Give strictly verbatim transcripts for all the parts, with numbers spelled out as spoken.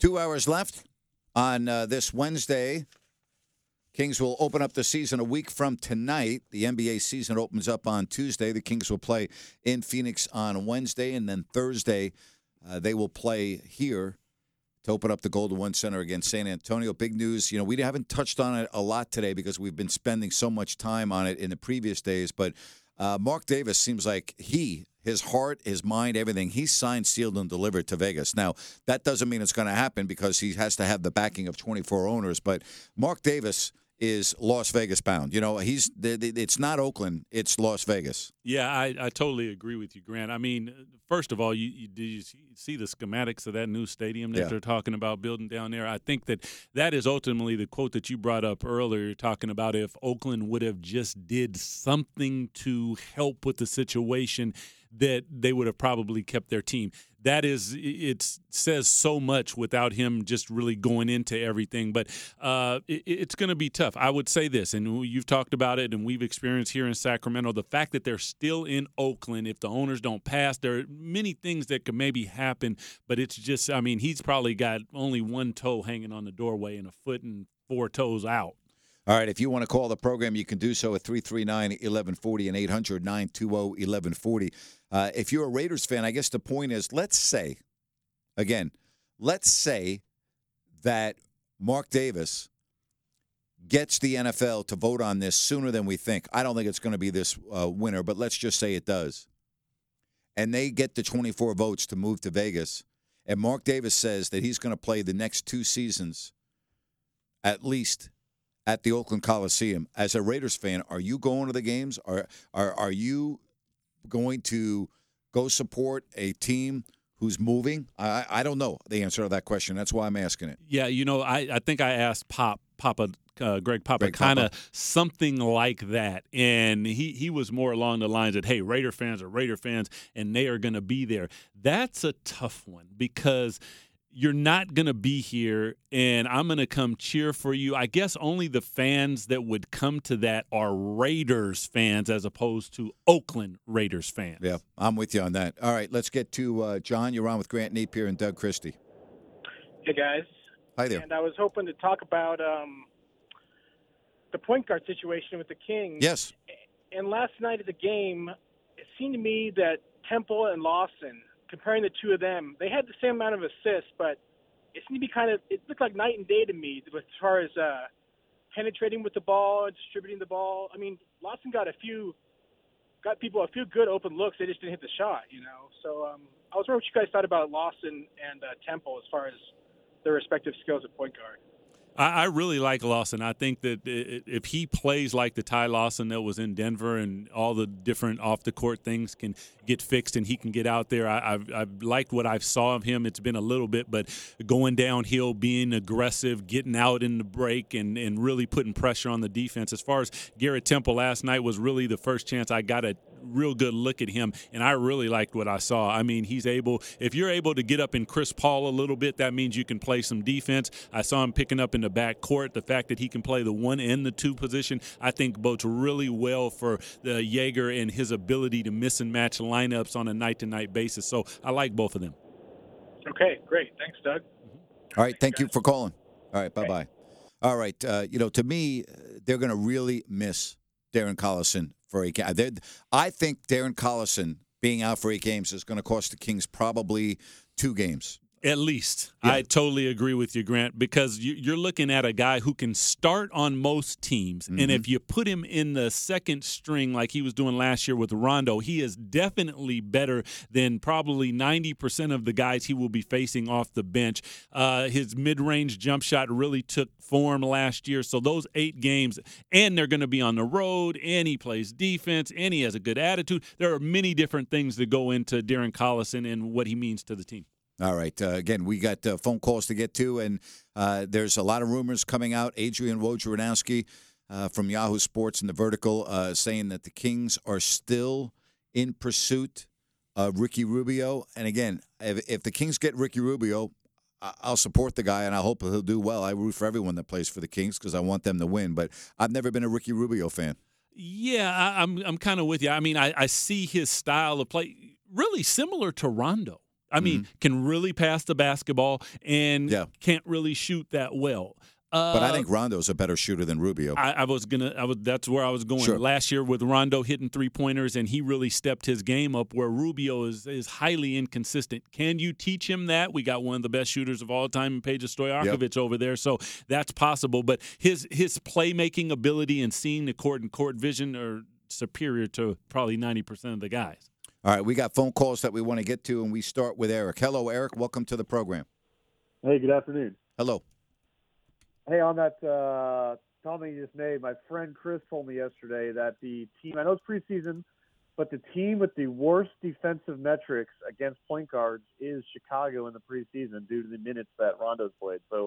Two hours left on uh, this Wednesday. Kings will open up the season a week from tonight. The N B A season opens up on Tuesday. The Kings will play in Phoenix on Wednesday, and then Thursday uh, they will play here to open up the Golden One Center against San Antonio. Big news. You know, we haven't touched on it a lot today because we've been spending so much time on it in the previous days, but uh, Mark Davis seems like he His heart, his mind, everything, he's signed, sealed, and delivered to Vegas. Now, that doesn't mean it's going to happen because he has to have the backing of twenty-four owners. But Mark Davis is Las Vegas bound. You know, he's it's not Oakland, it's Las Vegas. Yeah, I, I totally agree with you, Grant. I mean, first of all, you, you did you see the schematics of that new stadium that Yeah. they're talking about building down there? I think that that is ultimately the quote that you brought up earlier, talking about if Oakland would have just did something to help with the situation, that they would have probably kept their team. That is, it says so much without him just really going into everything. But uh, it, it's going to be tough. I would say this, and you've talked about it, and we've experienced here in Sacramento, the fact that they're still in Oakland, if the owners don't pass, there are many things that could maybe happen. But it's just, I mean, he's probably got only one toe hanging on the doorway and a foot and four toes out. All right, if you want to call the program, you can do so at three three nine, one one four zero and eight hundred, nine two zero, one one four zero. Uh, if you're a Raiders fan, I guess the point is, let's say, again, let's say that Mark Davis gets the N F L to vote on this sooner than we think. I don't think it's going to be this uh, winter, but let's just say it does. And they get the twenty-four votes to move to Vegas, and Mark Davis says that he's going to play the next two seasons at least at the Oakland Coliseum. As a Raiders fan, are you going to the games? Are are are you going to go support a team who's moving? I I don't know the answer to that question. That's why I'm asking it. Yeah, you know, I, I think I asked Pop Papa uh, Greg Papa Greg kind of Papa. something like that, and he he was more along the lines that, hey, Raider fans are Raider fans, and they are going to be there. That's a tough one because you're not going to be here, and I'm going to come cheer for you. I guess only the fans that would come to that are Raiders fans as opposed to Oakland Raiders fans. Yeah, I'm with you on that. All right, let's get to uh, John. You're on with Grant Napier and Doug Christie. Hey, guys. Hi there. And I was hoping to talk about um, the point guard situation with the Kings. Yes. And last night at the game, it seemed to me that Temple and Lawson, comparing the two of them, they had the same amount of assists, but it seemed to be kind of – it looked like night and day to me as far as uh, penetrating with the ball, distributing the ball. I mean, Lawson got a few – got people a few good open looks. They just didn't hit the shot, you know. So um, I was wondering what you guys thought about Lawson and uh, Temple as far as their respective skills at point guard. I, I really like Lawson. I think that if he plays like the Ty Lawson that was in Denver and all the different off-the-court things can get fixed and he can get out there, I, I've, I've liked what I've saw of him. It's been a little bit, but going downhill, being aggressive, getting out in the break, and, and really putting pressure on the defense. As far as Garrett Temple last night was really the first chance I got a real good look at him, and I really liked what I saw. I mean, he's able – if you're able to get up in Chris Paul a little bit, that means you can play some defense. I saw him picking up in the back court. The fact that he can play the one and the two position, I think bodes really well for the Jaeger and his ability to miss and match lineups on a night-to-night basis. So I like both of them. Okay, great. Thanks, Doug. All right, thank you for calling. All right, bye-bye. All right, uh, you know, to me, they're going to really miss Darren Collison for eight games. I think Darren Collison being out for eight games is going to cost the Kings probably two games. At least. Yeah. I totally agree with you, Grant, because you- you're looking at a guy who can start on most teams. Mm-hmm. And if you put him in the second string like he was doing last year with Rondo, he is definitely better than probably ninety percent of the guys he will be facing off the bench. Uh, his mid-range jump shot really took form last year. So those eight games, and they're going to be on the road, and he plays defense, and he has a good attitude. There are many different things that go into Darren Collison and what he means to the team. All right. Uh, again, we got uh, phone calls to get to, and uh, there's a lot of rumors coming out. Adrian Wojnarowski uh, from Yahoo Sports in the Vertical uh, saying that the Kings are still in pursuit of Ricky Rubio. And again, if, if the Kings get Ricky Rubio, I- I'll support the guy, and I hope he'll do well. I root for everyone that plays for the Kings because I want them to win. But I've never been a Ricky Rubio fan. Yeah, I, I'm I'm kind of with you. I mean, I, I see his style of play really similar to Rondo. I mean, Mm-hmm. can really pass the basketball and Yeah. can't really shoot that well. Uh, But I think Rondo's a better shooter than Rubio. I, I was gonna. I was. That's where I was going. Sure. Last year with Rondo hitting three pointers, and he really stepped his game up. Where Rubio is is highly inconsistent. Can you teach him that? We got one of the best shooters of all time, Peja Stojakovic, over there, so that's possible. But his his playmaking ability and seeing the court and court vision are superior to probably ninety percent of the guys. All right, we got phone calls that we want to get to, and we start with Eric. Hello, Eric. Welcome to the program. Hey, good afternoon. Hello. Hey, on that uh, comment you just made, my friend Chris told me yesterday that the team, I know it's preseason, but the team with the worst defensive metrics against point guards is Chicago in the preseason due to the minutes that Rondo's played. So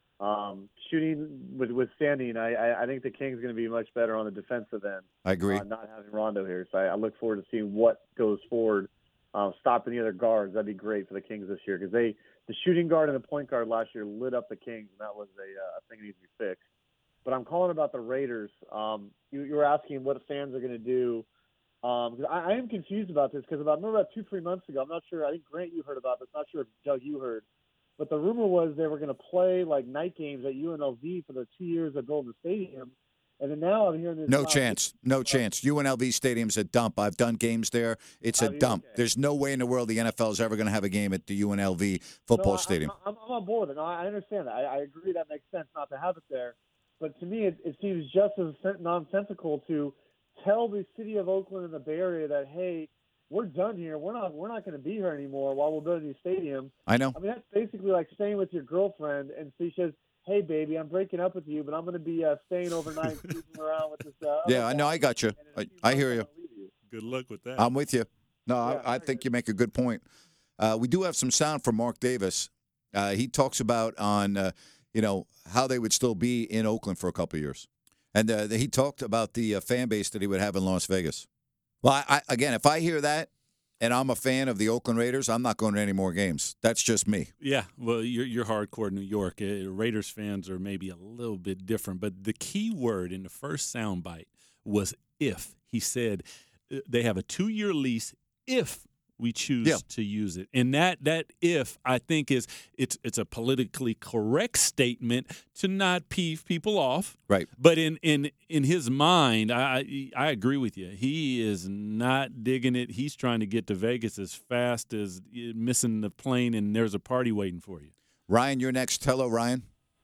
um, shooting with withstanding, I, I, I think the Kings are going to be much better on the defensive end. I agree. Uh, not having Rondo here. So I, I look forward to seeing what goes forward, uh, stopping the other guards. That'd be great for the Kings this year because they – the shooting guard and the point guard last year lit up the Kings, and that was a uh, thing that needs to be fixed. But I'm calling about the Raiders. Um, you, you were asking what fans are going to do. Um, cause I, I am confused about this because about, remember about two, three months ago, I'm not sure, I think Grant you heard about this, not sure if Doug you heard, but the rumor was they were going to play like night games at U N L V for the two years at Golden Stadium. And then now I'm hearing this. No chance. No chance. U N L V Stadium's a dump. I've done games there. It's a dump. Okay. There's no way in the world the N F L is ever going to have a game at the U N L V football no, stadium. I, I'm, I'm on board with it. No, I understand that. I, I agree that makes sense not to have it there. But to me, it, it seems just as nonsensical to tell the city of Oakland and the Bay Area that, hey, we're done here. We're not. We're not going to be here anymore while we're building these stadiums. I know. I mean, that's basically like staying with your girlfriend and she says, hey, baby, I'm breaking up with you, but I'm going to be uh, staying overnight, sleeping around with this. Uh, Yeah, I know. I got you. I, I hear you. Good luck with that. I'm with you. No, Yeah, I, I think you make a good point. Uh, we do have some sound from Mark Davis. Uh, he talks about on, uh, you know, how they would still be in Oakland for a couple of years. And uh, he talked about the uh, fan base that he would have in Las Vegas. Well, I, I, again, if I hear that, and I'm a fan of the Oakland Raiders, I'm not going to any more games. That's just me. Yeah, well, you're, you're hardcore New York. Uh, Raiders fans are maybe a little bit different. But the key word in the first soundbite was if. He said uh, they have a two-year lease if we choose Yeah. to use it. And that that if, I think, is it's it's a politically correct statement to not peeve people off. Right. But in in, in his mind, I, I I agree with you. He is not digging it. He's trying to get to Vegas as fast as missing the plane, and there's a party waiting for you. Ryan, you're next. Hello, Ryan.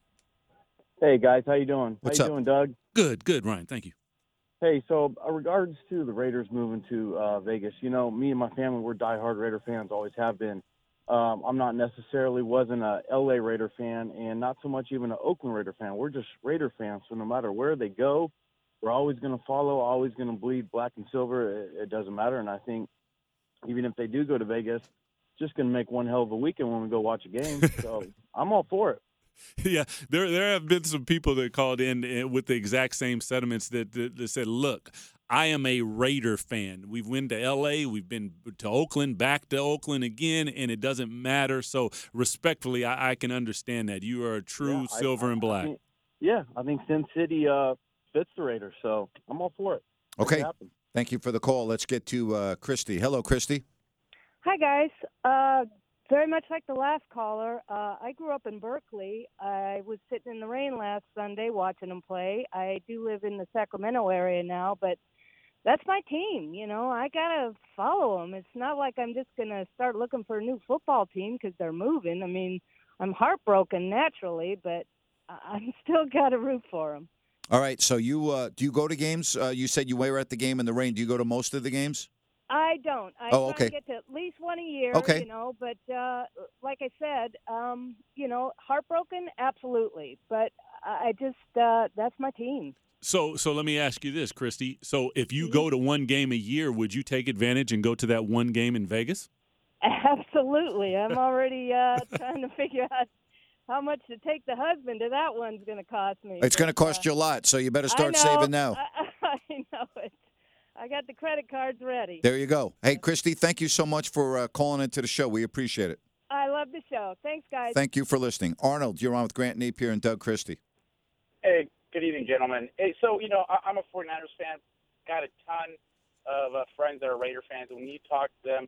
Hey guys, how you doing? What's how up? you doing, Doug? Good, good, Ryan. Thank you. Hey, so uh, regards to the Raiders moving to uh, Vegas, you know, me and my family, we're diehard Raider fans, always have been. Um, I'm not necessarily wasn't a L A Raider fan, and not so much even an Oakland Raider fan. We're just Raider fans. So no matter where they go, we're always going to follow, always going to bleed black and silver. It, it doesn't matter. And I think even if they do go to Vegas, it's just going to make one hell of a weekend when we go watch a game. So I'm all for it. Yeah, there there have been some people that called in uh, with the exact same sentiments that, that, that said, look, I am a Raider fan. We've been to L A, we've been to Oakland, back to Oakland again, and it doesn't matter. So respectfully, I, I can understand that. You are a true Yeah, I- silver I- and black. I think, yeah, I think Sin City uh, fits the Raiders, so I'm all for it. Make Okay. it happen. Thank you for the call. Let's get to uh, Christy. Hello, Christy. Hi, guys. Uh, very much like the last caller, uh, I grew up in Berkeley. I was sitting in the rain last Sunday watching them play. I do live in the Sacramento area now, but that's my team. You know, I got to follow them. It's not like I'm just going to start looking for a new football team because they're moving. I mean, I'm heartbroken naturally, but I- I'm still got to root for them. All right. So you uh, do you go to games? Uh, you said you were at the game in the rain. Do you go to most of the games? I don't. I Oh, try okay. to get to at least one a year, Okay. you know, but uh, like I said, um, you know, heartbroken, absolutely. But I I just, uh, that's my team. So so let me ask you this, Christy. So if you go to one game a year, would you take advantage and go to that one game in Vegas? Absolutely. I'm already uh, trying to figure out how much to take the husband to that one's going to cost me. It's going to But, cost uh, you a lot, so you better I start know, saving now. I, I know it. I got the credit cards ready. There you go. Hey, Christy, thank you so much for uh, calling into the show. We appreciate it. I love the show. Thanks, guys. Thank you for listening. Arnold, you're on with Grant Napier and Doug Christie. Hey, good evening, gentlemen. Hey, so, you know, I, I'm a 49ers fan. Got a ton of uh, friends that are Raider fans. When you talk to them,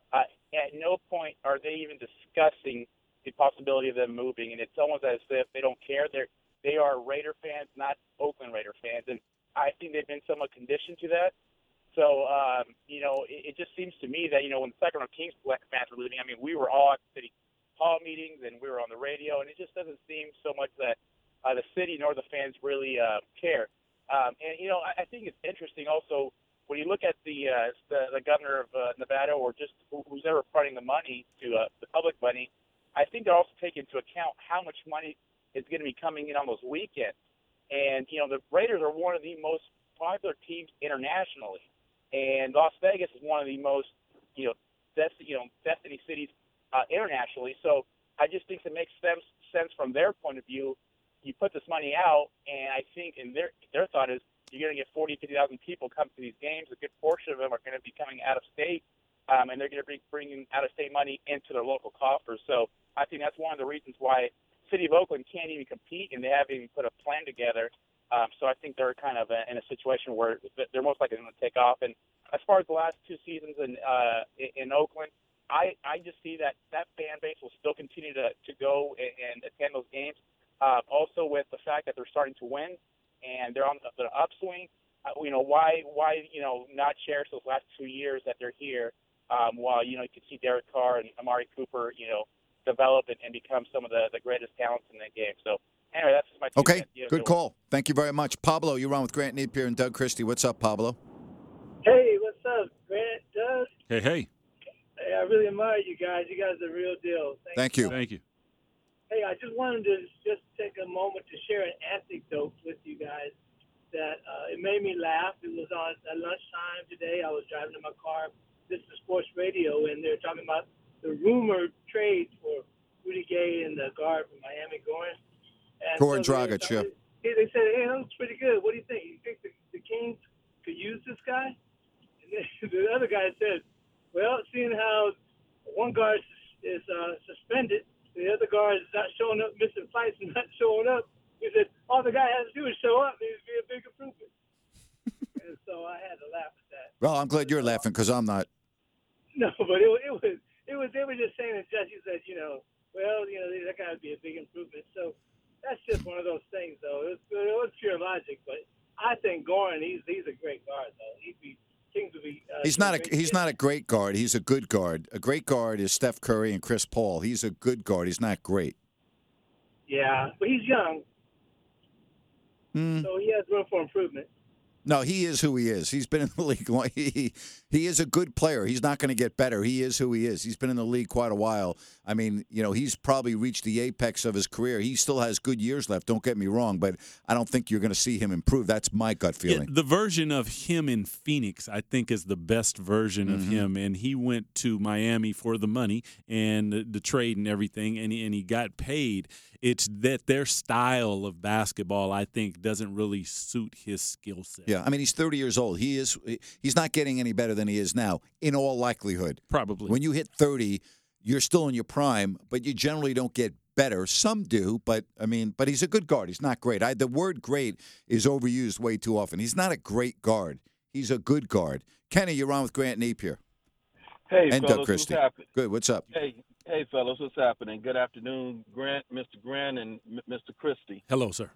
uh, at no point are they even discussing the possibility of them moving, and it's almost as if they don't care. They're they are Raider fans, not Oakland Raider fans, and I think they've been somewhat conditioned to that. So, um, you know, it, it just seems to me that, you know, when the Sacramento Kings fans were leaving, I mean, we were all at city hall meetings and we were on the radio, and it just doesn't seem so much that uh, the city nor the fans really uh, care. Um, and, you know, I, I think it's interesting also when you look at the uh, the, the governor of uh, Nevada or just who's ever fronting the money to uh, the public money, I think they're also taking into account how much money is going to be coming in on those weekends. And, you know, the Raiders are one of the most popular teams internationally. And Las Vegas is one of the most, you know, dest- you know destiny cities uh, internationally. So I just think it makes sense, sense from their point of view. You put this money out, and I think in their their thought is you're going to get forty, fifty thousand people come to these games. A good portion of them are going to be coming out of state, um, and they're going to be bringing out-of-state money into their local coffers. So I think that's one of the reasons why City of Oakland can't even compete, and they haven't even put a plan together. Um, so I think they're kind of in a situation where they're most likely going to take off. And as far as the last two seasons in uh, in Oakland, I, I just see that that fan base will still continue to, to go and, and attend those games. Uh, also with the fact that they're starting to win and they're on the, the upswing, uh, you know, why why you know not cherish those last two years that they're here um, while you know you can see Derek Carr and Amari Cooper, you know, develop and, and become some of the, the greatest talents in that game. So. Anyway, that's my two Okay, cents. good call. Thank you very much. Pablo, you're on with Grant Napier and Doug Christie. What's up, Pablo? Hey, what's up, Grant, Doug? Hey, hey. Hey, I really admire you guys. You guys are the real deal. Thank, Thank you. Thank you. Hey, I just wanted to just take a moment to share an anecdote with you guys that uh, it made me laugh. It was on at lunchtime today. I was driving in my car, listening to sports radio, and they were talking about the rumored trades for Rudy Gay and the guard from Miami, Goran. And Goran so Dragic, yeah. They, they said, hey, that looks pretty good. What do you think? You think the, the Kings could use this guy? And then the other guy said, well, seeing how one guard is uh, suspended, the other guard is not showing up, missing fights and not showing up, he said, all the guy has to do is show up. It would be a big improvement. And so I had to laugh at that. Well, I'm glad you're laughing because I'm not. No, but it, it was, it was, they were just saying, and Jesse said, you know, well, you know, that guy would be a big improvement. So, that's just one of those things, though. It was, it was pure logic, but I think Goran, he's he's a great guard, though. He'd be Kings would be. Uh, He's not a he's fit. not a great guard. He's a good guard. A great guard is Steph Curry and Chris Paul. He's a good guard. He's not great. Yeah, but he's young, Mm. so he has room for improvement. No, he is who he is. He's been in the league. long- He, he is a good player. He's not going to get better. He is who he is. He's been in the league quite a while. I mean, you know, he's probably reached the apex of his career. He still has good years left. Don't get me wrong, but I don't think you're going to see him improve. That's my gut feeling. Yeah, the version of him in Phoenix, I think, is the best version of Mhm. him. And he went to Miami for the money and the, the trade and everything, and he, and he got paid. It's that their style of basketball, I think, doesn't really suit his skill set. Yeah, I mean, he's thirty years old. He is. He's not getting any better than he is now, in all likelihood. Probably. When you hit thirty, you're still in your prime, but you generally don't get better. Some do, but I mean, but he's a good guard. He's not great. I, the word "great" is overused way too often. He's not a great guard. He's a good guard. Kenny, you're on with Grant Napier. Hey, and fellas, Doug what's Christie. happening? Good. What's up? Hey, hey, fellas, what's happening? Good afternoon, Grant, Mister Grant, and M- Mister Christie. Hello, sir.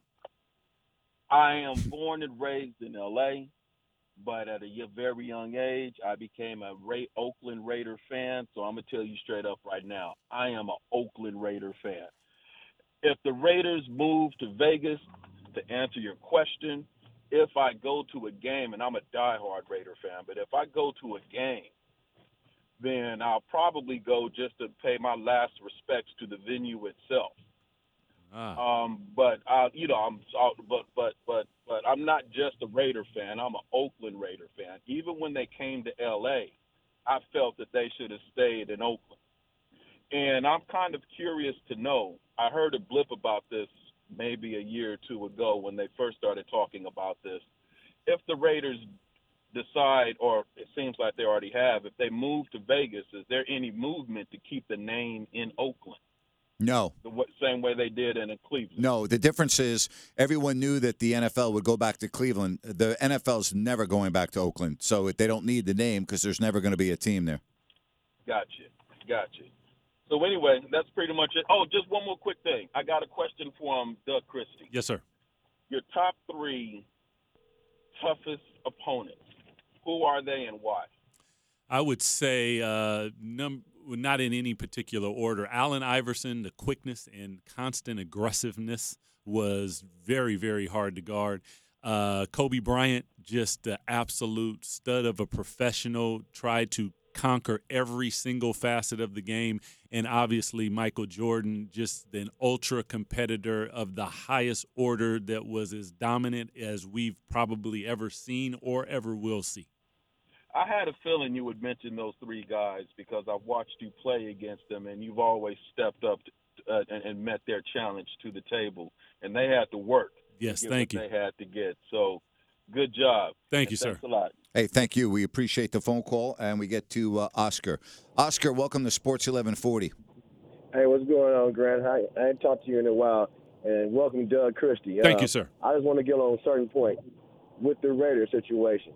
I am born and raised in L A, but at a y- very young age, I became a Ra- Oakland Raider fan. So I'm gonna tell you straight up right now, I am an Oakland Raider fan. If the Raiders move to Vegas, to answer your question, if I go to a game, and I'm a diehard Raider fan, but if I go to a game, then I'll probably go just to pay my last respects to the venue itself. Ah. Um, but uh, you know, I'm uh, but but but but I'm not just a Raider fan. I'm an Oakland Raider fan. Even when they came to L A, I felt that they should have stayed in Oakland. And I'm kind of curious to know. I heard a blip about this maybe a year or two ago when they first started talking about this. If the Raiders decide, or it seems like they already have, if they move to Vegas, is there any movement to keep the name in Oakland? No. The w- same way they did in Cleveland. No, the difference is everyone knew that the N F L would go back to Cleveland. The N F L's never going back to Oakland, so they don't need the name because there's never going to be a team there. Gotcha. Gotcha. So anyway, that's pretty much it. Oh, just one more quick thing. I got a question for um, Doug Christie. Yes, sir. Your top three toughest opponents. Who are they and why? I would say uh, num- not in any particular order. Allen Iverson, the quickness and constant aggressiveness was very, very hard to guard. Uh, Kobe Bryant, just the absolute stud of a professional, tried to conquer every single facet of the game. And obviously Michael Jordan, just an ultra competitor of the highest order that was as dominant as we've probably ever seen or ever will see. I had a feeling you would mention those three guys because I've watched you play against them, and you've always stepped up to, uh, and, and met their challenge to the table, and they had to work. Yes, to get thank what you. They had to get. So, good job. Thank and you, thanks sir. a lot. Hey, thank you. We appreciate the phone call, and we get to uh, Oscar. Oscar, welcome to Sports eleven forty. Hey, what's going on, Grant? I, I ain't talked to you in a while, and welcome, Doug Christie. Thank uh, you, sir. I just want to get on a certain point with the Raiders situation.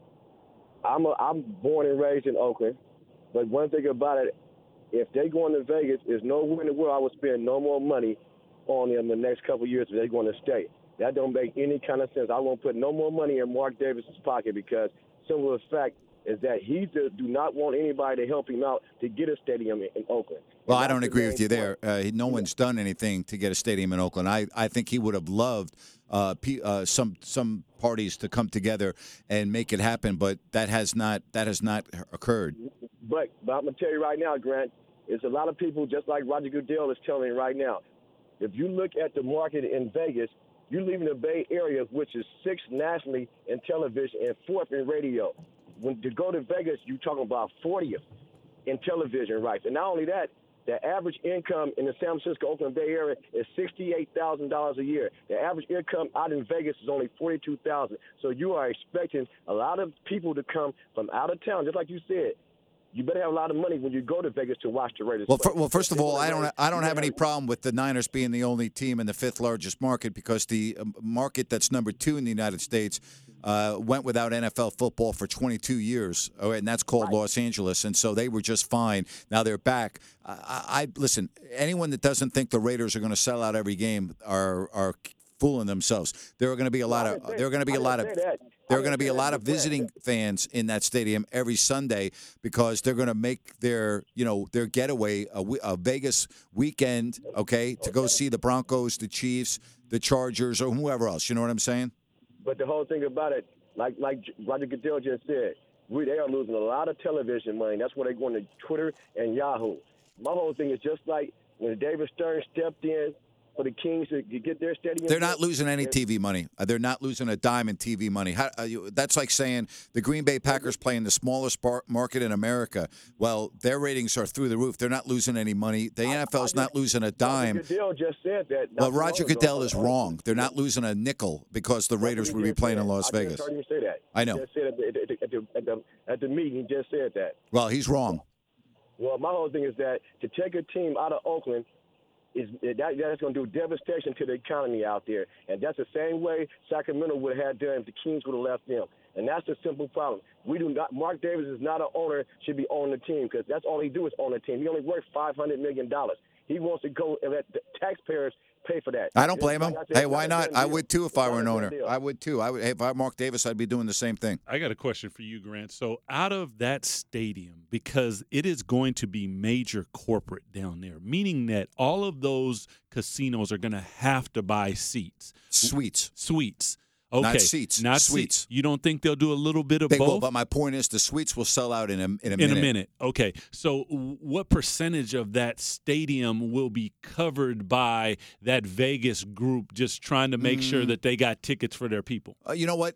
I'm a, I'm born and raised in Oakland, but one thing about it, if they going to Vegas, there's nowhere in the world I would spend no more money on them the next couple of years if they're going to stay. That don't make any kind of sense. I won't put no more money in Mark Davis's pocket because simple fact is that he just do not want anybody to help him out to get a stadium in, in Oakland. Well, And I don't that's the agree main with you there. point. Uh, no one's done anything to get a stadium in Oakland. I, I think he would have loved uh, P, uh, some some parties to come together and make it happen, but that has not that has not occurred. But, but I'm going to tell you right now, Grant, it's a lot of people, just like Roger Goodell is telling me right now. If you look at the market in Vegas, you live in the Bay Area, which is sixth nationally in television and fourth in radio. When to go to Vegas, you're talking about fortieth in television rights. And not only that, the average income in the San Francisco, Oakland Bay Area is sixty-eight thousand dollars a year. The average income out in Vegas is only forty-two thousand dollars. So you are expecting a lot of people to come from out of town, just like you said. You better have a lot of money when you go to Vegas to watch the Raiders Well, play. for, well, first of all, I don't I don't You have any better- problem with the Niners being the only team in the fifth largest market because the um, market that's number two in the United States uh, went without N F L football for twenty-two years, oh, and that's called Right. Los Angeles, and so they were just fine. Now they're back. I, I listen. Anyone that doesn't think the Raiders are going to sell out every game are are fooling themselves. There are going to be a lot I of didn't say- there are going to be I a lot didn't of say that. there I are going to didn't be say a that, lot of but Grant, visiting fans in that stadium every Sunday because they're going to make their, you know, their getaway a, we- a Vegas weekend, okay, to go see the Broncos, the Chiefs, the Chargers, or whoever else. You know what I'm saying? But the whole thing about it, like like Roger Goodell just said, we they are losing a lot of television money. That's why they're going to Twitter and Yahoo. My whole thing is just like when David Stern stepped in for the Kings to get their stadium. They're not built, losing any and- T V money. Uh, They're not losing a dime in T V money. How, uh, you, that's like saying the Green Bay Packers play in the smallest par- market in America. Well, their ratings are through the roof. They're not losing any money. The N F L's not losing a dime. Roger Goodell just said that. Well, not too Roger long ago. Goodell is wrong. They're not losing a nickel because the Raiders He would be just playing said in that. Las I Vegas. just heard him say that. I know. He just said at the, at the, at the, at the, at the meeting, he just said that. Well, he's wrong. Well, my whole thing is that to take a team out of Oakland is that that's going to do devastation to the economy out there, and that's the same way Sacramento would have had done if the Kings would have left them. And that's the simple problem. We do not. Mark Davis is not an owner. Should be owning the team because that's all he do is own a team. He only worth five hundred million dollars. He wants to go and let the taxpayers pay for that. I don't blame him. Like I said, Hey, it's why a not? done I deal. would too if It's I not were a an done owner. deal. I would too. I would. Hey, if I'm Mark Davis, I'd be doing the same thing. I got a question for you, Grant. So out of that stadium, because it is going to be major corporate down there, meaning that all of those casinos are going to have to buy seats. Suites. Suites. Okay. Not seats, Not suites. seats. You don't think they'll do a little bit of They both? will, but my point is the suites will sell out in a in a in minute. a minute. Okay. So what percentage of that stadium will be covered by that Vegas group just trying to make Mm. sure that they got tickets for their people? Uh, you know what?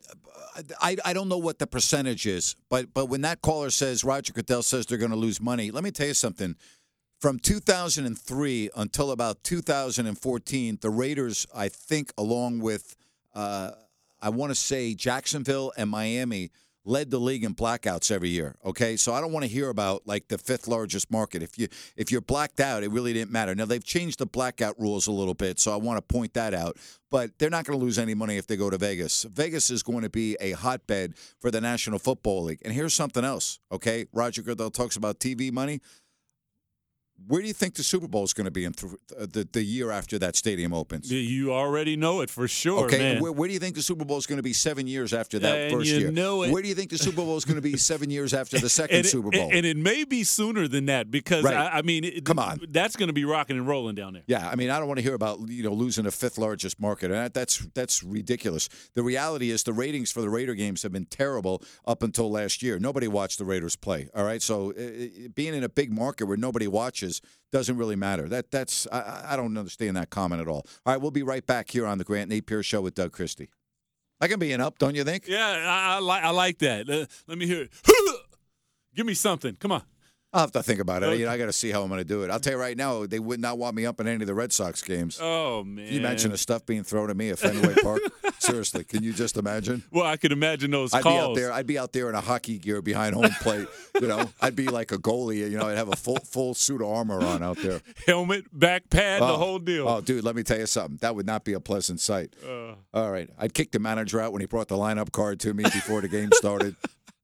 I, I don't know what the percentage is, but but when that caller says Roger Goodell says they're going to lose money, let me tell you something. From two thousand three until about two thousand fourteen, the Raiders, I think, along with uh, I want to say Jacksonville and Miami, led the league in blackouts every year. Okay, so I don't want to hear about like the fifth largest market. If you if you're blacked out, it really didn't matter. Now they've changed the blackout rules a little bit, so I want to point that out. But they're not going to lose any money if they go to Vegas. Vegas is going to be a hotbed for the National Football League. And here's something else. Okay, Roger Goodell talks about T V money. Where do you think the Super Bowl is going to be in th- the, the year after that stadium opens? You already know it for sure, okay, man. and where, where do you think the Super Bowl is going to be seven years after that and first you year? Know it. Where do you think the Super Bowl is going to be seven years after the second and Super it, Bowl? And it may be sooner than that because, right. I, I mean, it, come on. That's going to be rocking and rolling down there. Yeah, I mean, I don't want to hear about, you know, losing the fifth largest market. That, that's that's ridiculous. The reality is the ratings for the Raider games have been terrible up until last year. Nobody watched the Raiders play, all right? So uh, being in a big market where nobody watches doesn't really matter. That That's I, I don't understand that comment at all. All right, we'll be right back here on the Grant Nate Pierce Show with Doug Christie. I can be an up, don't you think? Yeah, I, I, like, I like that. Uh, let me hear it. Give me something. Come on. I'll have to think about it. You know, I got to see how I'm going to do it. I'll tell you right now, they would not want me up in any of the Red Sox games. Oh, man. Can you imagine the stuff being thrown at me at Fenway Park? Seriously, can you just imagine? Well, I could imagine those I'd calls. Be out there, I'd be out there in a hockey gear behind home plate. You know, I'd be like a goalie. You know, I'd have a full full suit of armor on out there. Helmet, back pad, oh, the whole deal. Oh, dude, let me tell you something. That would not be a pleasant sight. Uh, All right. I'd kick the manager out when he brought the lineup card to me before the game started.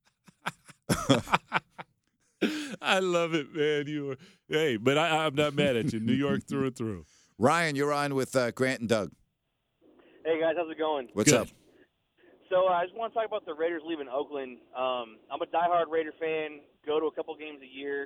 I love it, man. You were, hey, but I, I'm not mad at you. New York through and through. Ryan, you're on with uh, Grant and Doug. Hey, guys. How's it going? What's Good. up? So uh, I just want to talk about the Raiders leaving Oakland. Um, I'm a diehard Raider fan, go to a couple games a year.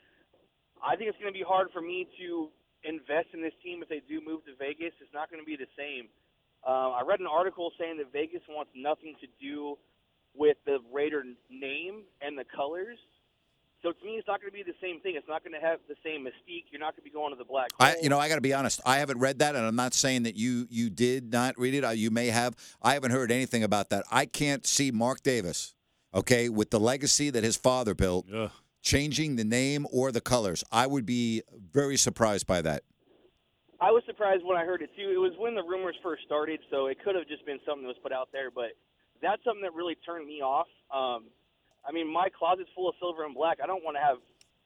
I think it's going to be hard for me to invest in this team if they do move to Vegas. It's not going to be the same. Uh, I read an article saying that Vegas wants nothing to do with the Raider name and the colors. So to me, it's not going to be the same thing. It's not going to have the same mystique. You're not going to be going to the black hole. I, you know, I got to be honest. I haven't read that, and I'm not saying that you you did not read it. Uh, You may have. I haven't heard anything about that. I can't see Mark Davis, okay, with the legacy that his father built, Ugh. changing the name or the colors. I would be very surprised by that. I was surprised when I heard it, too. It was when the rumors first started, so it could have just been something that was put out there. But that's something that really turned me off. Um, I mean, my closet's full of silver and black. I don't want to have,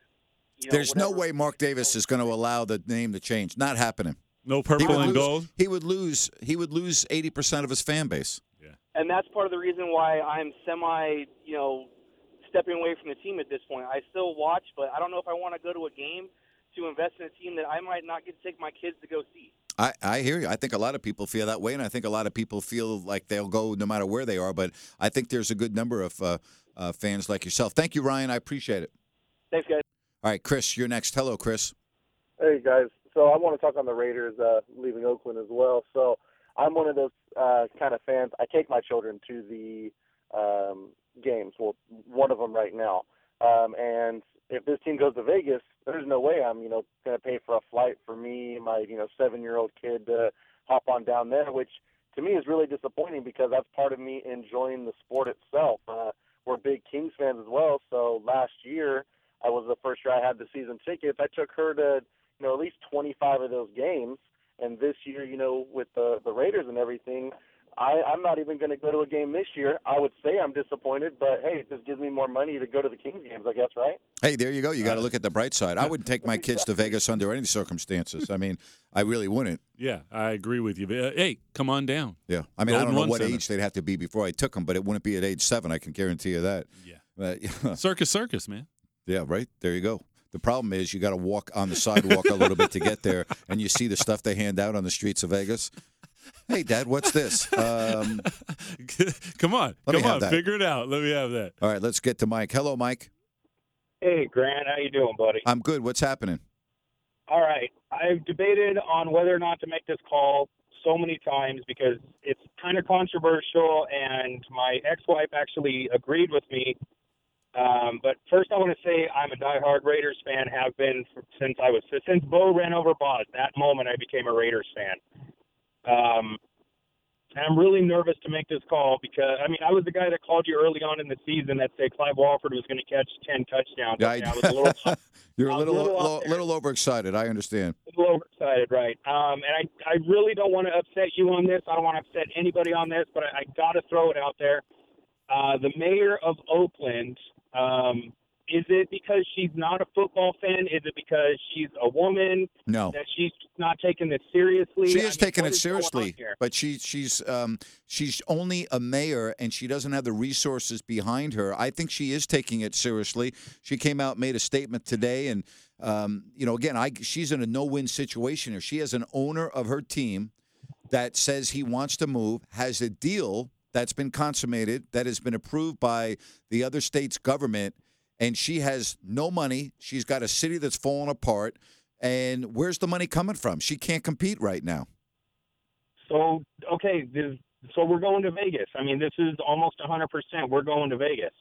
you know, There's whatever. no way Mark Davis is going to allow the name to change. Not happening. No He purple would and lose, gold. He would lose. He would lose eighty percent of his fan base. And that's part of the reason why I'm semi, you know, stepping away from the team at this point. I still watch, but I don't know if I want to go to a game to invest in a team that I might not get to take my kids to go see. I, I hear you. I think a lot of people feel that way, and I think a lot of people feel like they'll go no matter where they are. But I think there's a good number of uh, uh, fans like yourself. Thank you, Ryan. I appreciate it. Thanks, guys. All right, Chris, you're next. Hello, Chris. Hey, guys. So I want to talk on the Raiders uh, leaving Oakland as well. So I'm one of those uh, kind of fans. I take my children to the um, games, well, one of them right now. Um, and if this team goes to Vegas, there's no way I'm, you know, going to pay for a flight for me and my, you know, seven-year-old kid to hop on down there, which to me is really disappointing because that's part of me enjoying the sport itself. Uh, we're big Kings fans as well, so last year I was the first year I had the season tickets. I took her to, you know, at least twenty-five of those games, and this year, you know, with the, the Raiders and everything, I, I'm not even going to go to a game this year. I would say I'm disappointed, but, hey, it just gives me more money to go to the Kings games, I guess, right? Hey, there you go. You got to look at the bright side. I wouldn't take my kids to Vegas under any circumstances. I mean, I really wouldn't. Yeah, I agree with you. Uh, Hey, come on down. Yeah. I mean, Golden I don't know One what Center. age they'd have to be before I took them, but it wouldn't be at age seven. I can guarantee you that. Yeah. But, yeah. Circus, circus, man. Yeah, right. There you go. The problem is you got to walk on the sidewalk a little bit to get there, and you see the stuff they hand out on the streets of Vegas. Hey, Dad, what's this? Um, come on. Let me come have on. that. Figure it out. Let me have that. all right, let's get to Mike. Hello, Mike. Hey, Grant, how you doing, buddy? I'm good. What's happening? All right. I've debated on whether or not to make this call so many times because it's kind of controversial, and my ex-wife actually agreed with me. Um, but first, I want to say I'm a diehard Raiders fan, have been for, since I was since Bo ran over Boz. That moment, I became a Raiders fan. Um, and I'm really nervous to make this call because, I mean, I was the guy that called you early on in the season that said Clive Walford was going to catch ten touchdowns. Yeah, Okay, I- I was a little, You're a I was little, a little little, out there. little overexcited. I understand. a little overexcited, right? Um, and I, I really don't want to upset you on this. I don't want to upset anybody on this, but I, I got to throw it out there. uh, the mayor of Oakland, um, is it because she's not a football fan? Is it because she's a woman? No. That she's not taking this seriously? She I is mean, taking what it is going on seriously, here? but she she's um, she's only a mayor, and she doesn't have the resources behind her. I think she is taking it seriously. She came out, made a statement today, and um, you know, again, I she's in a no-win situation here. She has an owner of her team that says he wants to move, has a deal that's been consummated, that has been approved by the other state's government, and she has no money. She's got a city that's falling apart. And where's the money coming from? She can't compete right now. So, okay, this, so we're going to Vegas. I mean, this is almost one hundred percent. We're going to Vegas.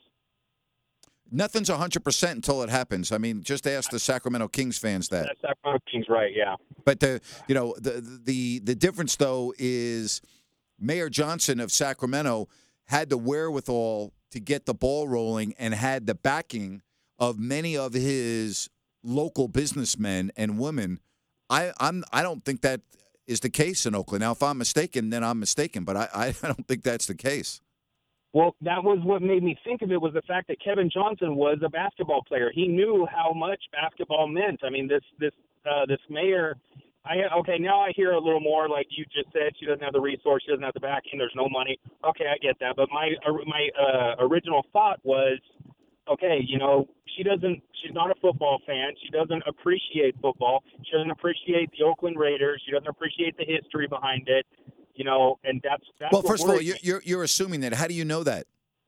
Nothing's one hundred percent until it happens. I mean, just ask the Sacramento Kings fans that. That's Sacramento Kings, right, yeah. But, the you know, the, the, the difference, though, is Mayor Johnson of Sacramento had the wherewithal to get the ball rolling and had the backing of many of his local businessmen and women. I I'm I don't think that is the case in Oakland. Now, if I'm mistaken, then I'm mistaken, but I, I don't think that's the case. Well, that was what made me think of it, was the fact that Kevin Johnson was a basketball player. He knew how much basketball meant. I mean, this this uh, this mayor, I okay, now I hear a little more, like you just said. She doesn't have the resource, she doesn't have the backing, there's no money. Okay, I get that. But my my uh, original thought was, okay, you know, she doesn't, she's not a football fan. She doesn't appreciate football. She doesn't appreciate the Oakland Raiders. She doesn't appreciate the history behind it, you know, and that's, that's Well, what first of all, worries you're, me. you're, you're assuming that. How do you know that?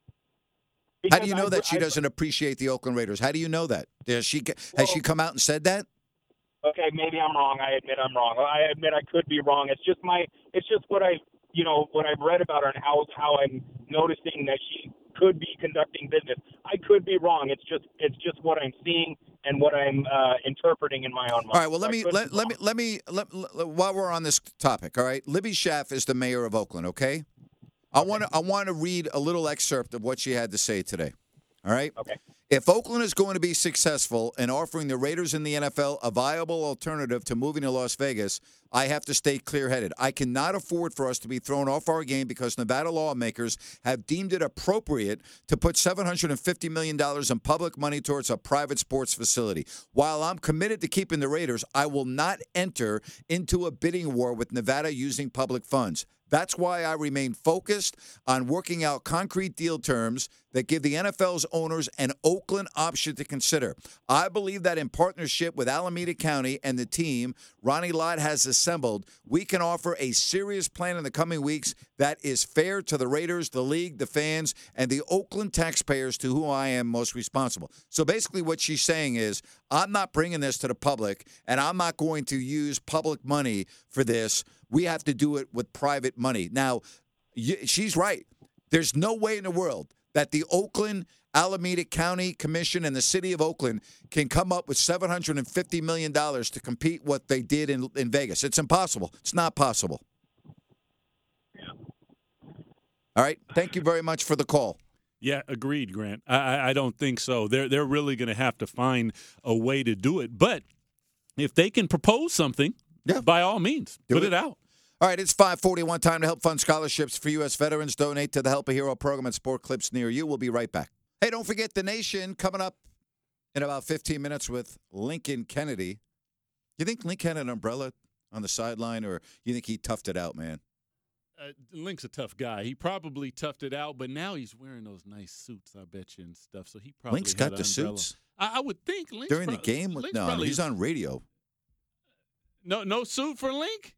Because How do you know I- that she I- doesn't appreciate the Oakland Raiders? How do you know that? Has she, has she come out and said that? Okay, maybe I'm wrong. I admit I'm wrong. I admit I could be wrong. It's just my, it's just what I, you know, what I've read about her and how, how I'm noticing that she could be conducting business. I could be wrong. It's just, it's just what I'm seeing and what I'm uh, interpreting in my own mind. All right. Well, So let I me could let, be let me let me let, let- while we're on this topic. All right, Libby Schaff is the mayor of Oakland. Okay, I want to I want to read a little excerpt of what she had to say today. All right. Okay. If Oakland is going to be successful in offering the Raiders in the N F L a viable alternative to moving to Las Vegas, I have to stay clear-headed. I cannot afford for us to be thrown off our game because Nevada lawmakers have deemed it appropriate to put seven hundred fifty million dollars in public money towards a private sports facility. While I'm committed to keeping the Raiders, I will not enter into a bidding war with Nevada using public funds. That's why I remain focused on working out concrete deal terms that give the N F L's owners an Oakland option to consider. I believe that in partnership with Alameda County and the team Ronnie Lott has assembled, we can offer a serious plan in the coming weeks that is fair to the Raiders, the league, the fans, and the Oakland taxpayers to whom I am most responsible. So basically what she's saying is, I'm not bringing this to the public, and I'm not going to use public money for this. We have to do it with private money. Now, she's right. There's no way in the world that the Oakland Alameda County Commission and the city of Oakland can come up with seven hundred fifty million dollars to compete what they did in, in Vegas. It's impossible. It's not possible. All right. Thank you very much for the call. Yeah, agreed, Grant. I, I, I don't think so. They're they're really going to have to find a way to do it. But if they can propose something, yeah. by all means, Do put it. it out. All right, it's five forty-one. Time to help fund scholarships for U S veterans. Donate to the Help a Hero program at Sport Clips near you. We'll be right back. Hey, don't forget The Nation coming up in about fifteen minutes with Lincoln Kennedy. You think Link had an umbrella on the sideline, or you think he toughed it out, man? Uh, Link's a tough guy. He probably toughed it out, but now he's wearing those nice suits, I bet you, and stuff. So he probably Link's had got an the umbrella. suits? I, I would think Link's During pro- the game? Link's No, probably- he's on radio. No, no suit for Link.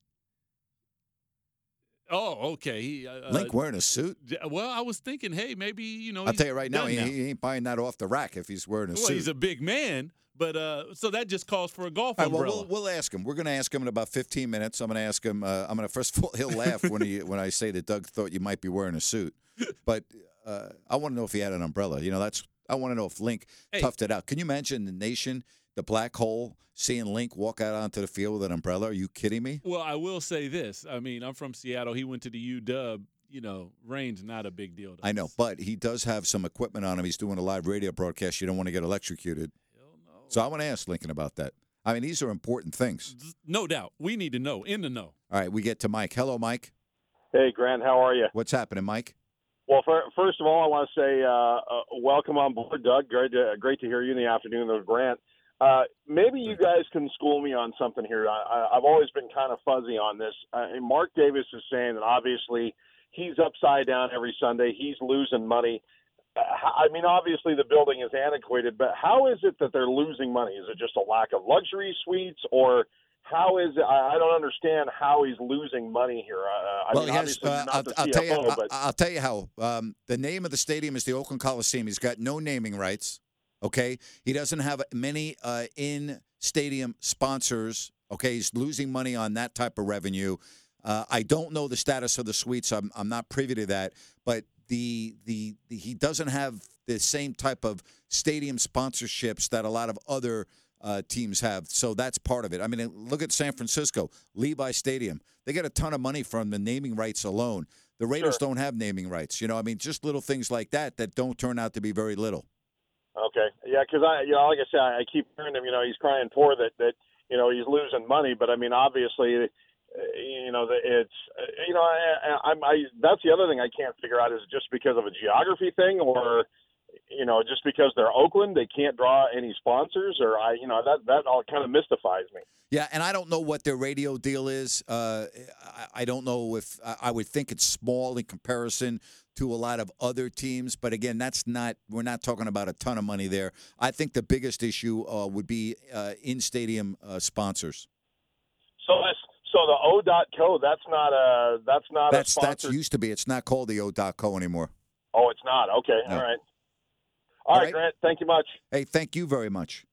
Oh, okay. He, uh, Link wearing a suit? Well, I was thinking, hey, maybe you know. I'll he's tell you right now, done he, he ain't buying that off the rack if he's wearing a Well, suit. he's a big man, but uh, so that just calls for a golf All right, well, umbrella. we'll, we'll ask him. We're going to ask him in about fifteen minutes. I'm going to ask him. Uh, I'm going to first of all, he'll laugh when he when I say that Doug thought you might be wearing a suit, but uh, I want to know if he had an umbrella. You know, that's I want to know if Link Hey. toughed it out. Can you imagine the Nation, the black hole, seeing Link walk out onto the field with an umbrella? Are you kidding me? Well, I will say this. I mean, I'm from Seattle. He went to the U W. You know, rain's not a big deal. To I know, but he does have some equipment on him. He's doing a live radio broadcast. You don't want to get electrocuted. So I want to ask Lincoln about that. I mean, these are important things. No doubt. We need to know. In the know. All right, we get to Mike. Hello, Mike. Hey, Grant, how are you? What's happening, Mike? Well, for, first of all, I want to say uh, uh, welcome on board, Doug. Great to, great to hear you in the afternoon, though, Grant. Uh, maybe you guys can school me on something here. I, I, I've always been kind of fuzzy on this. Uh, and Mark Davis is saying that obviously he's upside down every Sunday. He's losing money. Uh, I mean, obviously the building is antiquated, but how is it that they're losing money? Is it just a lack of luxury suites, or how is it? I, I don't understand how he's losing money here. Uh, I well, mean, he has, obviously uh, you're not I'll, the I'll C F O, tell you. but I'll, I'll tell you how. Um, the name of the stadium is the Oakland Coliseum. He's got no naming rights. Okay, he doesn't have many uh, in-stadium sponsors. Okay, he's losing money on that type of revenue. Uh, I don't know the status of the suites. I'm I'm not privy to that, but the, the the he doesn't have the same type of stadium sponsorships that a lot of other uh, teams have. So that's part of it. I mean, look at San Francisco, Levi Stadium. They get a ton of money from the naming rights alone. The Raiders Sure. don't have naming rights. You know, I mean, just little things like that that don't turn out to be very little. Okay, yeah, because I, you know, like I said, I keep hearing him. You know, he's crying poor that that you know he's losing money, but I mean, obviously, uh, you know, the- it's uh, you know, I, I, I'm I that's the other thing I can't figure out is it just because of a geography thing, or you know, just because they're Oakland, they can't draw any sponsors, or I, you know, that that all kind of mystifies me. Yeah, and I don't know what their radio deal is. Uh, I, I don't know if I I would think it's small in comparison to a lot of other teams. But again, that's not. We're not talking about a ton of money there. I think the biggest issue uh, would be uh, in-stadium uh, sponsors. So this, so the O dot co, that's not a that's not That's a that's sponsor. used to be. It's not called the O dot co anymore. Oh, it's not. Okay, No. all right. All, All right, right. Grant. Thank you much. Hey, thank you very much,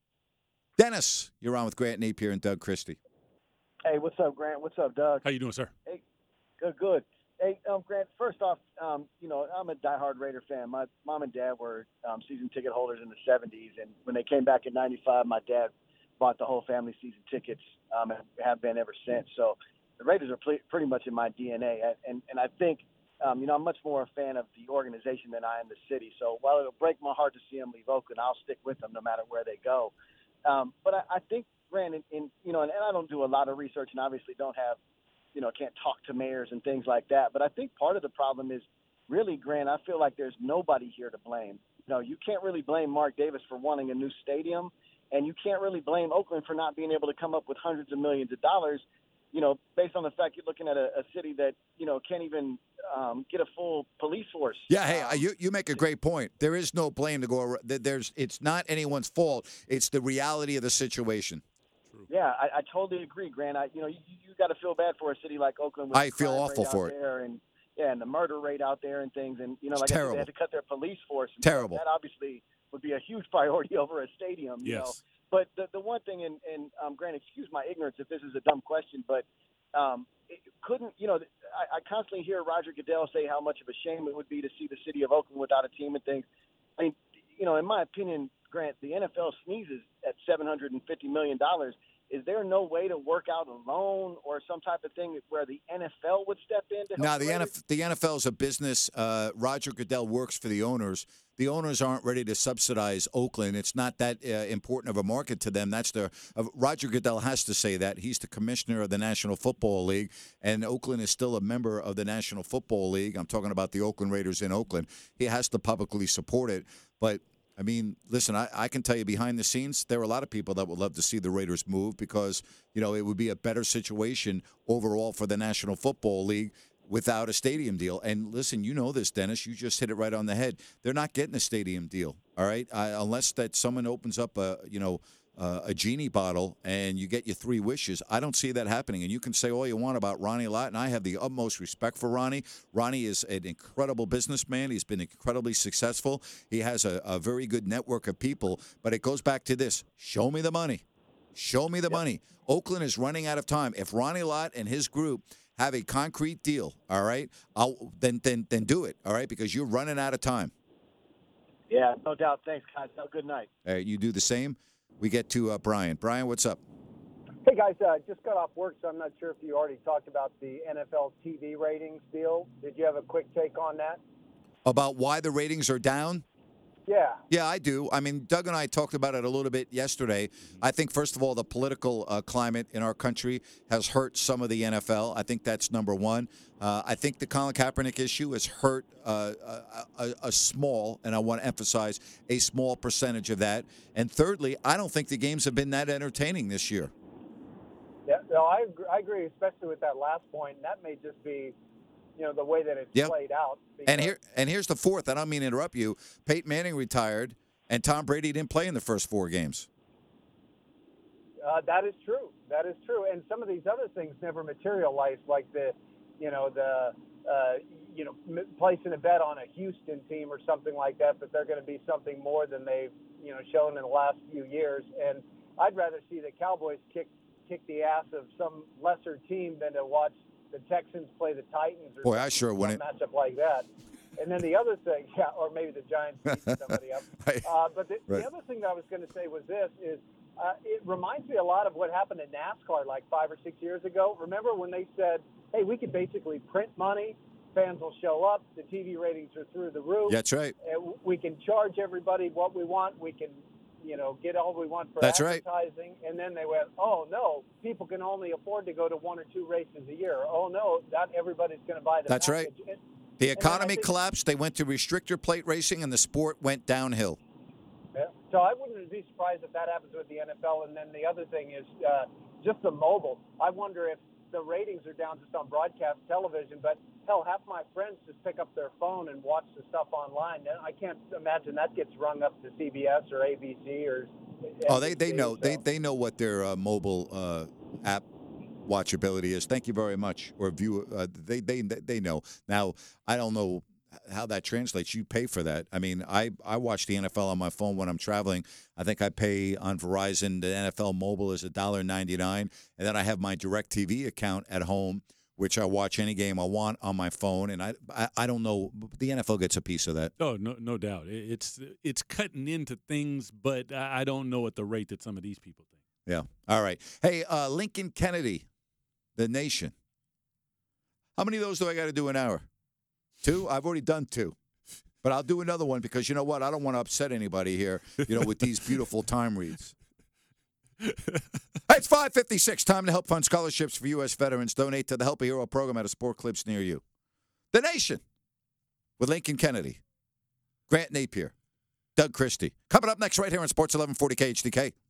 Dennis. You're on with Grant Napier and Doug Christie. Hey, what's up, Grant? What's up, Doug? How you doing, sir? Hey, good, good. Hey, um, Grant. First off, um, you know, I'm a diehard Raider fan. My mom and dad were um, season ticket holders in the seventies, and when they came back in ninety-five, my dad bought the whole family season tickets, um, and have been ever since. So the Raiders are ple- pretty much in my D N A, and and I think. Um, you know, I'm much more a fan of the organization than I am the city. So while it'll break my heart to see them leave Oakland, I'll stick with them no matter where they go. Um, but I, I think, Grant, in, in, you know, and, and I don't do a lot of research and obviously don't have, you know, can't talk to mayors and things like that. But I think part of the problem is really, Grant, I feel like there's nobody here to blame. You know, you can't really blame Mark Davis for wanting a new stadium, and you can't really blame Oakland for not being able to come up with hundreds of millions of dollars, you know, based on the fact you're looking at a, a city that, you know, can't even um, get a full police force. Yeah, hey, uh, you you make a great point. There is no blame to go. ar- there- There's it's not anyone's fault. It's the reality of the situation. Yeah, I, I totally agree, Grant. I, you know, you, you got to feel bad for a city like Oakland. With I the feel crime awful rate for out it. there and yeah, and the murder rate out there and things, and you know, It's like I said, terrible. they had to cut their police force. And so Terrible. that obviously would be a huge priority over a stadium. You know? Yes. But the the one thing, and and um, Grant, excuse my ignorance if this is a dumb question, but um, it couldn't, you know, I, I constantly hear Roger Goodell say how much of a shame it would be to see the city of Oakland without a team and things. I mean, you know, in my opinion, Grant, the N F L sneezes at seven hundred fifty million dollars. Is there no way to work out a loan or some type of thing where the N F L would step in to help? Now, the Raiders? N F L, the N F L is a business. Uh, Roger Goodell works for the owners. The owners aren't ready to subsidize Oakland. It's not that uh, important of a market to them. That's their. Uh, Roger Goodell has to say that. He's the commissioner of the National Football League, and Oakland is still a member of the National Football League. I'm talking about the Oakland Raiders in Oakland. He has to publicly support it. But, I mean, listen, I, I can tell you behind the scenes, there are a lot of people that would love to see the Raiders move because, you know, it would be a better situation overall for the National Football League without a stadium deal. And listen, you know this, Dennis. You just hit it right on the head. They're not getting a stadium deal, all right? Uh, unless that someone opens up a, you know, uh, a genie bottle and you get your three wishes. I don't see that happening. And you can say all you want about Ronnie Lott, and I have the utmost respect for Ronnie. Ronnie is an incredible businessman. He's been incredibly successful. He has a, a very good network of people. But it goes back to this. Show me the money. Show me the yep. money. Oakland is running out of time. If Ronnie Lott and his group have a concrete deal, all right, I'll, then then then do it, all right, because you're running out of time. Yeah, no doubt. Thanks, guys. Have a good night. All right, you do the same. We get to uh, Brian. Brian, what's up? Hey, guys, uh, just got off work, so I'm not sure if you already talked about the N F L T V ratings deal. Did you have a quick take on that? About why the ratings are down? Yeah. Yeah, I do. I mean, Doug and I talked about it a little bit yesterday. I think, first of all, the political uh, climate in our country has hurt some of the N F L. I think that's number one. Uh, I think the Colin Kaepernick issue has hurt uh, a, a, a small, and I want to emphasize, a small percentage of that. And thirdly, I don't think the games have been that entertaining this year. Yeah, no, I agree, I agree, especially with that last point. And that may just be, you know, the way that it's Yep. played out. And here, and here's the fourth. I don't mean to interrupt you. Peyton Manning retired, and Tom Brady didn't play in the first four games. Uh, that is true. That is true. And some of these other things never materialized, like the, you know, the, uh, you know, m- placing a bet on a Houston team or something like that, that they're going to be something more than they've, you know, shown in the last few years. And I'd rather see the Cowboys kick kick the ass of some lesser team than to watch the Texans play the Titans or Boy, I some- sure some wouldn't. matchup like that. And then the other thing, yeah, or maybe the Giants beat somebody up. Right. Uh, but the, Right. the other thing that I was going to say was this: is uh, it reminds me a lot of what happened in NASCAR like five or six years ago. Remember when they said, "Hey, we could basically print money, fans will show up, the T V ratings are through the roof. That's right. Uh, we can charge everybody what we want. We can, you know, get all we want for That's right. advertising." And then they went, "Oh no, people can only afford to go to one or two races a year. Oh no, not everybody's going to buy the That's right. package." And- The and then I economy think- collapsed. They went to restrictor plate racing, and the sport went downhill. Yeah. So I wouldn't be surprised if that happens with the N F L. And then the other thing is uh, just the mobile. I wonder if the ratings are down just on broadcast television, but hell, half my friends just pick up their phone and watch the stuff online. And I can't imagine that gets rung up to C B S or A B C or. Oh, they, they N B C, know so. they they know what their uh, mobile uh, app watchability is. Thank you very much. Or view uh, they they they know. Now I don't know how that translates. You pay for that. I mean, I I watch the N F L on my phone when I'm traveling. I think I pay on Verizon. The N F L mobile is a dollar ninety nine, and then I have my DirecTV account at home, which I watch any game I want on my phone. And I I, I don't know. The N F L gets a piece of that. Oh, no, no doubt. It- It's it's cutting into things, but I I don't know at the rate that some of these people think. Yeah. All right. Hey, uh, Lincoln Kennedy, The Nation. How many of those do I got to do an hour? Two? I've already done two. But I'll do another one because you know what? I don't want to upset anybody here, you know, with these beautiful time reads. Hey, it's five fifty-six. Time to help fund scholarships for U S veterans. Donate to the Help a Hero program at a Sport Clips near you. The Nation with Lincoln Kennedy, Grant Napier, Doug Christie. Coming up next right here on Sports eleven forty K H D K.